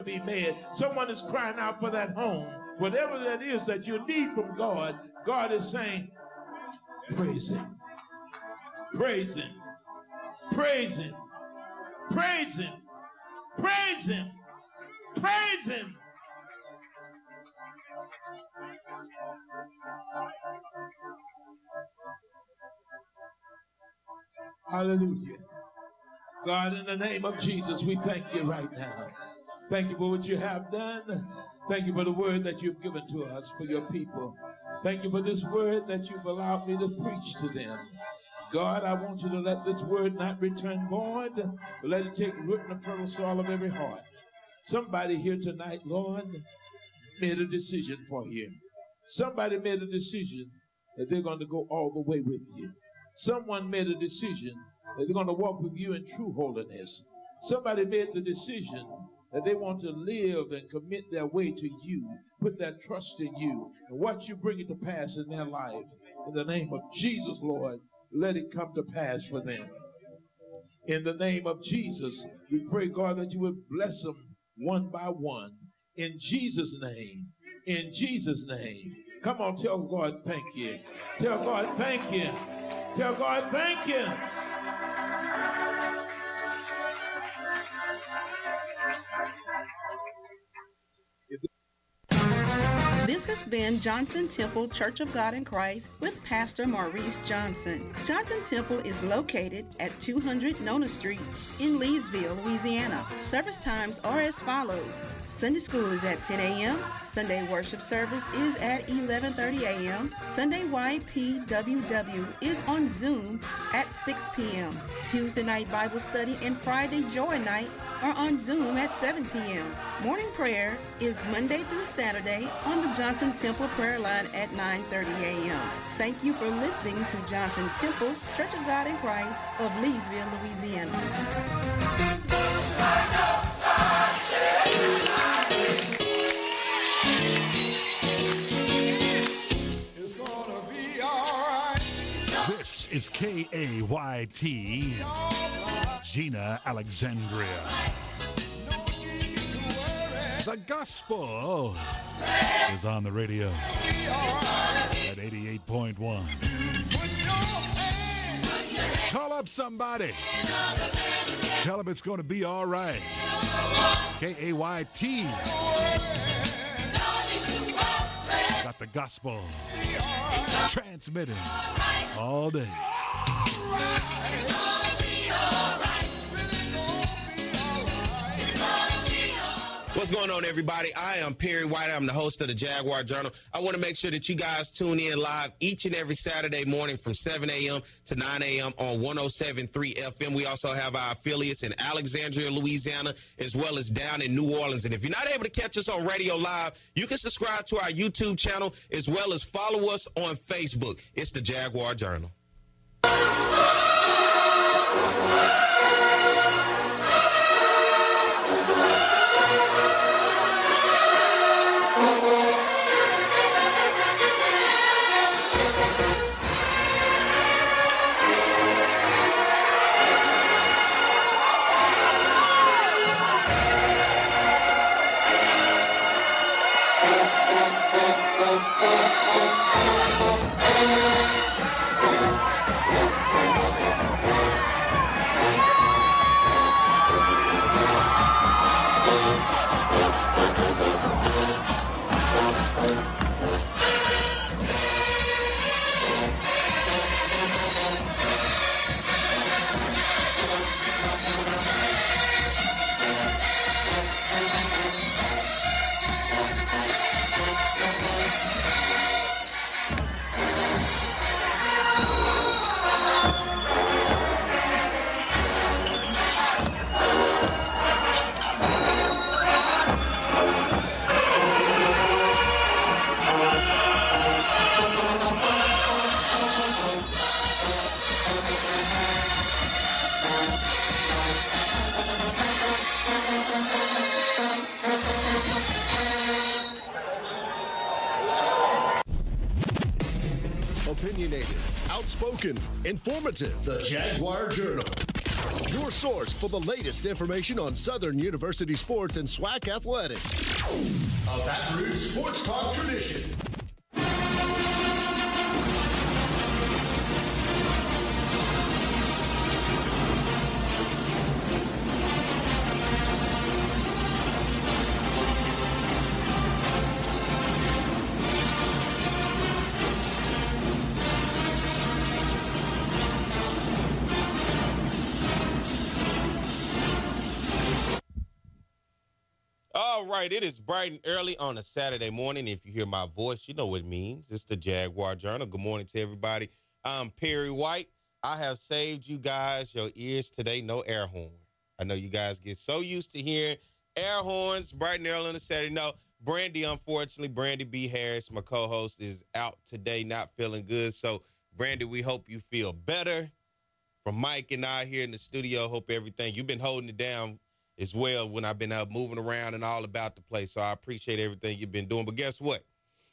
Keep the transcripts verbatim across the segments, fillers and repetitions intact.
be made. Someone is crying out for that home. Whatever that is that you need from God, God is saying, praise him. Praise him. Praise him. Praise him. Praise him. Praise him. Hallelujah. God, in the name of Jesus, we thank you right now. Thank you for what you have done. Thank you for the word that you've given to us, for your people. Thank you for this word that you've allowed me to preach to them. God, I want you to let this word not return void, but let it take root in the fertile soil of every heart. Somebody here tonight, Lord, made a decision for you. Somebody made a decision that they're going to go all the way with you. Someone made a decision that they're going to walk with you in true holiness. Somebody made the decision that they want to live and commit their way to you, put their trust in you, and watch you bring it to pass in their life. In the name of Jesus, Lord, let it come to pass for them. In the name of Jesus, we pray, God, that you would bless them one by one. In Jesus' name. In Jesus' name. Come on, tell God thank you. Tell God thank you. Tell God thank you. This has been Johnson Temple Church of God in Christ with Pastor Maurice Johnson. Johnson Temple is located at two hundred Nona Street in Leesville, Louisiana. Service times are as follows. Sunday school is at ten a.m. Sunday worship service is at eleven thirty a.m. Sunday Y P W W is on Zoom at six p.m. Tuesday night Bible study and Friday Joy night are on Zoom at seven p.m. Morning prayer is Monday through Saturday on the Johnson Temple prayer line at nine thirty a.m. Thank you for listening to Johnson Temple Church of God in Christ of Leesville, Louisiana. It's gonna be all right. This is K A Y T, Gina Alexandria. The gospel is on the radio at eighty-eight point one. Call up somebody. Tell them it's going to be all right. K A Y T. Got the gospel transmitting all day. What's going on, everybody? I am Perry White. I'm the host of the Jaguar Journal. I want to make sure that you guys tune in live each and every Saturday morning from seven a.m. to nine a.m. on one oh seven point three F M. We also have our affiliates in Alexandria, Louisiana, as well as down in New Orleans. And if you're not able to catch us on radio live, you can subscribe to our YouTube channel as well as follow us on Facebook. It's the Jaguar Journal. Opinionated, outspoken, informative. The Jaguar Journal. Your source for the latest information on Southern University sports and SWAC athletics. A Baton Rouge sports talk tradition. All right, it is bright and early on a Saturday morning. If you hear my voice, you know what it means. It's the Jaguar Journal. Good morning to everybody. I'm Perry White. I have saved you guys your ears today. No air horn. I know you guys get so used to hearing air horns bright and early on a Saturday. No, Brandy, unfortunately, Brandy B. Harris, my co-host, is out today, not feeling good. So, Brandy, we hope you feel better. From Mike and I here in the studio, hope everything, you've been holding it down as well when I've been out moving around and all about the place. So I appreciate everything you've been doing. But guess what?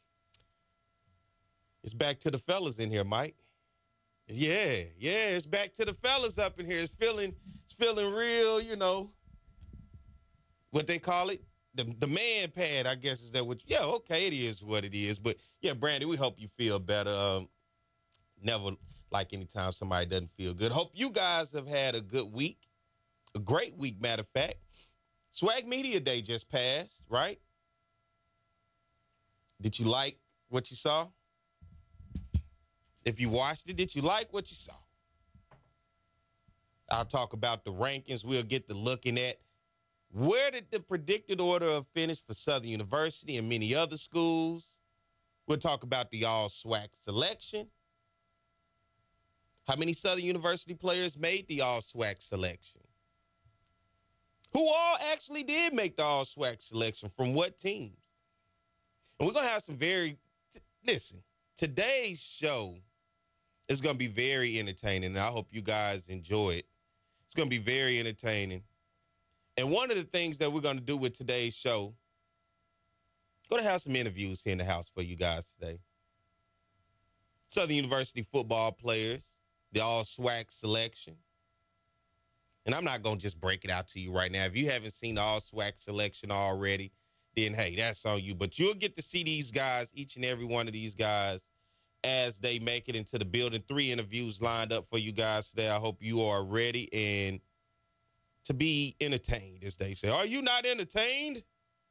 It's back to the fellas in here, Mike. Yeah, yeah, it's back to the fellas up in here. It's feeling, it's feeling real, you know, what they call it, the, the man pad, I guess is that what, you, yeah, okay, it is what it is. But yeah, Brandy, we hope you feel better. Um, never like anytime somebody doesn't feel good. Hope you guys have had a good week. A great week, matter of fact. Swag Media Day just passed, right? Did you like what you saw? If you watched it, did you like what you saw? I'll talk about the rankings. We'll get to looking at where did the predicted order of finish for Southern University and many other schools. We'll talk about the all-SWAC selection. How many Southern University players made the all-SWAC selection? Who all actually did make the all-SWAC selection, from what teams? And we're going to have some very, t- listen, today's show is going to be very entertaining, and I hope you guys enjoy it. It's going to be very entertaining. And one of the things that we're going to do with today's show, going to have some interviews here in the house for you guys today. Southern University football players, the all-SWAC selection. And I'm not going to just break it out to you right now. If you haven't seen the all-SWAC selection already, then, hey, that's on you. But you'll get to see these guys, each and every one of these guys, as they make it into the building. Three interviews lined up for you guys today. I hope you are ready and to be entertained, as they say. Are you not entertained?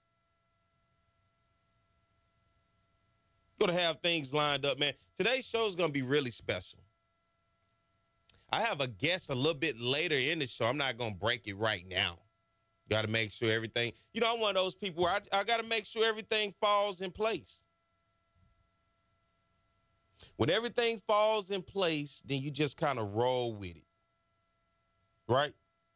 Going to have things lined up, man. Today's show is going to be really special. I have a guest a little bit later in the show. I'm not going to break it right now. Got to make sure everything, you know, I'm one of those people where I, I got to make sure everything falls in place. When everything falls in place, then you just kind of roll with it. Right?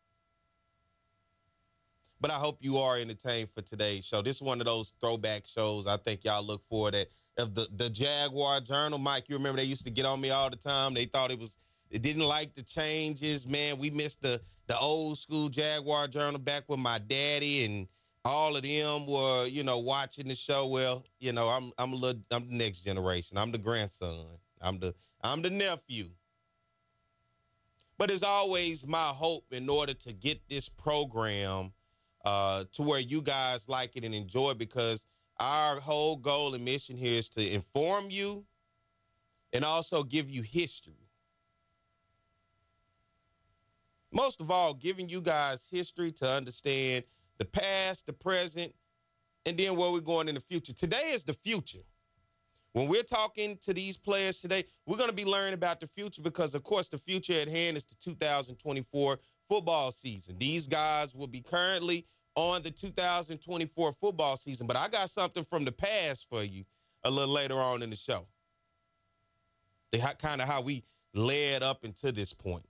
But I hope you are entertained for today's show. This is one of those throwback shows I think y'all look for, that of the, the Jaguar Journal. Mike, you remember they used to get on me all the time. They thought it was, they didn't like the changes. Man, we missed the, the old school Jaguar Journal back when my daddy and all of them were, you know, watching the show. Well, you know, I'm I'm a little, I'm the next generation. I'm the grandson. I'm the I'm the nephew. But it's always my hope, in order to get this program uh, to where you guys like it and enjoy it, because our whole goal and mission here is to inform you and also give you history. Most of all, giving you guys history to understand the past, the present, and then where we're going in the future. Today is the future. When we're talking to these players today, we're going to be learning about the future because, of course, the future at hand is the two thousand twenty-four football season. These guys will be currently on the two thousand twenty-four football season, but I got something from the past for you a little later on in the show. The, kind of how we led up into this point.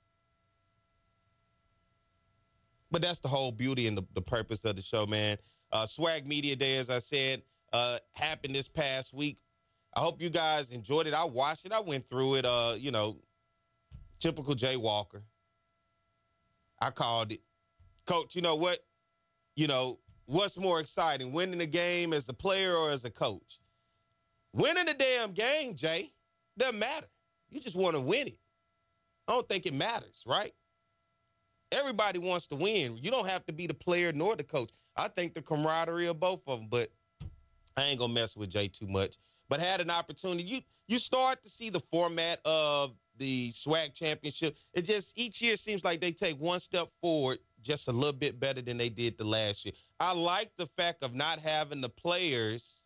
But that's the whole beauty and the, the purpose of the show, man. Uh, Swag Media Day, as I said, uh, happened this past week. I hope you guys enjoyed it. I watched it. I went through it, uh, you know, typical Jay Walker. I called it. Coach, you know what? You know, what's more exciting, winning the game as a player or as a coach? Winning the damn game, Jay, doesn't matter. You just want to win it. I don't think it matters, right? Everybody wants to win. You don't have to be the player nor the coach. I think the camaraderie of both of them, but I ain't gonna mess with Jay too much. But had an opportunity. You you start to see the format of the SWAC championship. It just each year seems like they take one step forward, just a little bit better than they did the last year. I like the fact of not having the players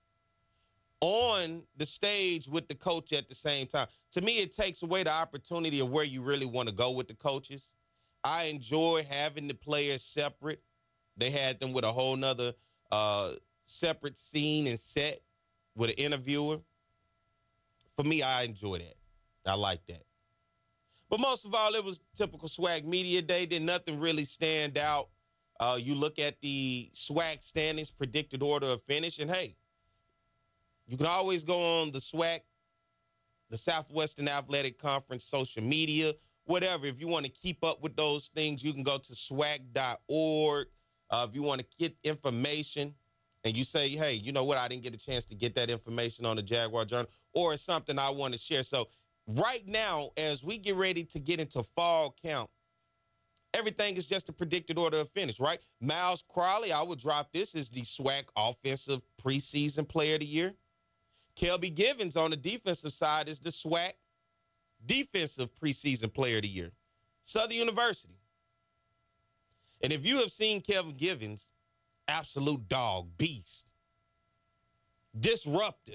on the stage with the coach at the same time. To me, it takes away the opportunity of where you really want to go with the coaches. I enjoy having the players separate. They had them with a whole nother uh, separate scene and set with an interviewer. For me, I enjoy that. I like that. But most of all, it was typical SWAC Media Day. Did nothing really stand out. Uh, you look at the SWAC standings, predicted order of finish, and hey, you can always go on the SWAC, the Southwestern Athletic Conference social media, whatever. If you want to keep up with those things, you can go to swac dot org. Uh, if you want to get information and you say, hey, you know what, I didn't get a chance to get that information on the Jaguar Journal, or it's something I want to share. So right now, as we get ready to get into fall count, everything is just a predicted order of finish, right? Miles Crowley, I would drop this as the SWAC Offensive Preseason Player of the Year. Kelby Givens on the defensive side is the SWAC Defensive Preseason Player of the Year. Southern University. And if you have seen Kevin Givens, absolute dog, beast, disruptive,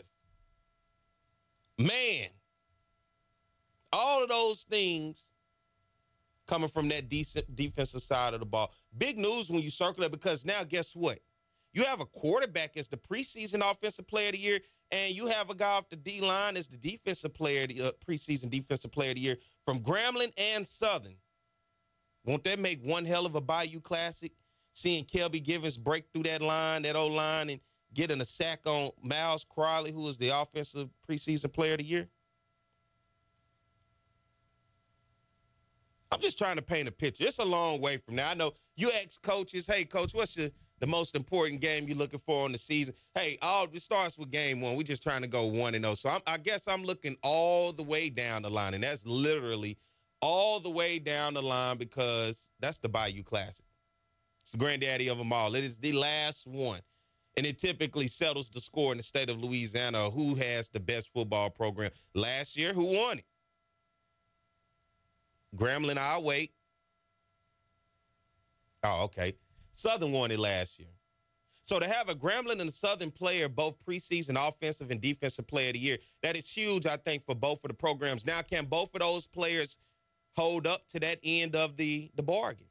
man, all of those things coming from that decent defensive side of the ball. Big news when you circle it, because now guess what? You have a quarterback as the preseason offensive player of the year, and you have a guy off the D-line as the defensive player, of the uh, preseason defensive player of the year from Grambling and Southern. Won't that make one hell of a Bayou Classic? Seeing Kelby Givens break through that line, that O-line, and getting a sack on Miles Crowley, who is the offensive preseason player of the year. I'm just trying to paint a picture. It's a long way from now. I know you ask coaches, hey, coach, what's the, the most important game you're looking for in the season? Hey, all it starts with game one. We're just trying to go one and oh. So I'm, I guess I'm looking all the way down the line, and that's literally all the way down the line, because that's the Bayou Classic. It's the granddaddy of them all. It is the last one, and it typically settles the score in the state of Louisiana. Who has the best football program? Last year, who won it? Grambling, I'll wait. Oh, okay. Southern won it last year. So to have a Grambling and a Southern player, both preseason offensive and defensive player of the year, that is huge, I think, for both of the programs. Now, can both of those players hold up to that end of the, the bargain?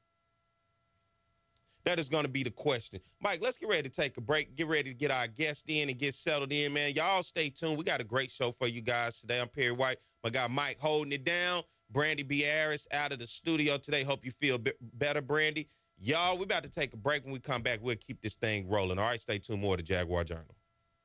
That is going to be the question. Mike, let's get ready to take a break, get ready to get our guest in and get settled in, man. Y'all stay tuned. We got a great show for you guys today. I'm Perry White. My guy Mike holding it down. Brandy B. Harris out of the studio today. Hope you feel bit better, Brandy. Y'all, we about to take a break. When we come back, we'll keep this thing rolling. All right, stay tuned. More to Jaguar Journal.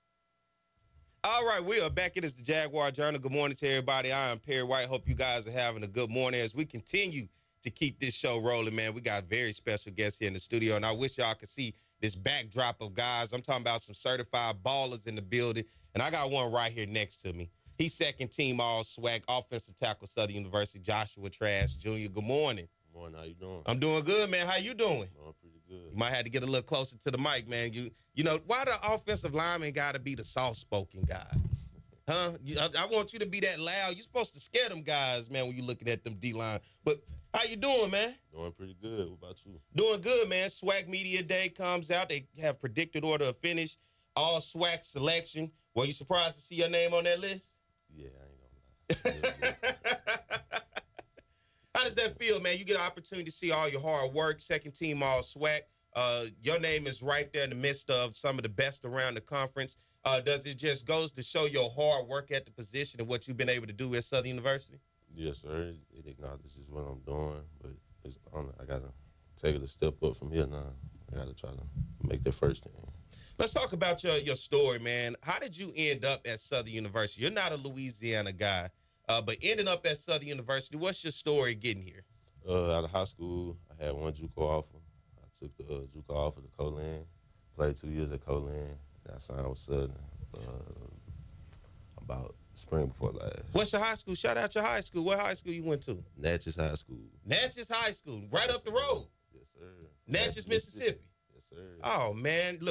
All right, we are back. It is the Jaguar Journal. Good morning to everybody. I am Perry White. Hope you guys are having a good morning as we continue to keep this show rolling, man. We got very special guests here in the studio, and I wish y'all could see this backdrop of guys. I'm talking about some certified ballers in the building, and I got one right here next to me. He's second team all SWAC, offensive tackle, Southern University, Joshua Trask Junior Good morning. Good morning. How you doing? I'm doing good, man. How you doing? Doing pretty good. You might have to get a little closer to the mic, man. You you know, why the offensive lineman got to be the soft-spoken guy? Huh? You, I, I want you to be that loud. You're supposed to scare them guys, man, when you're looking at them D-line. But how you doing, man? Doing pretty good. What about you? Doing good, man. SWAC Media Day comes out. They have predicted order of finish, all SWAC selection. Were you surprised to see your name on that list? Yeah, I ain't gonna lie. How does that feel, man? You get an opportunity to see all your hard work, second team all SWAC. Uh, your name is right there in the midst of some of the best around the conference. Uh, does it just goes to show your hard work at the position and what you've been able to do at Southern University? Yes, sir. It, it acknowledges what I'm doing, but it's, I, I got to take it a step up from here now. I got to try to make that first team. Let's talk about your, your story, man. How did you end up at Southern University? You're not a Louisiana guy, uh, but ending up at Southern University, what's your story getting here? Uh, out of high school, I had one JUCO offer. I took the uh, JUCO offer to Colin, played two years at Colin. I signed with Southern uh, about spring before last. What's your high school? Shout out your high school. What high school you went to? Natchez High School. Natchez High School, right up the road. Yes, sir. Natchez, Mississippi. Yes, sir. Oh, man. Look.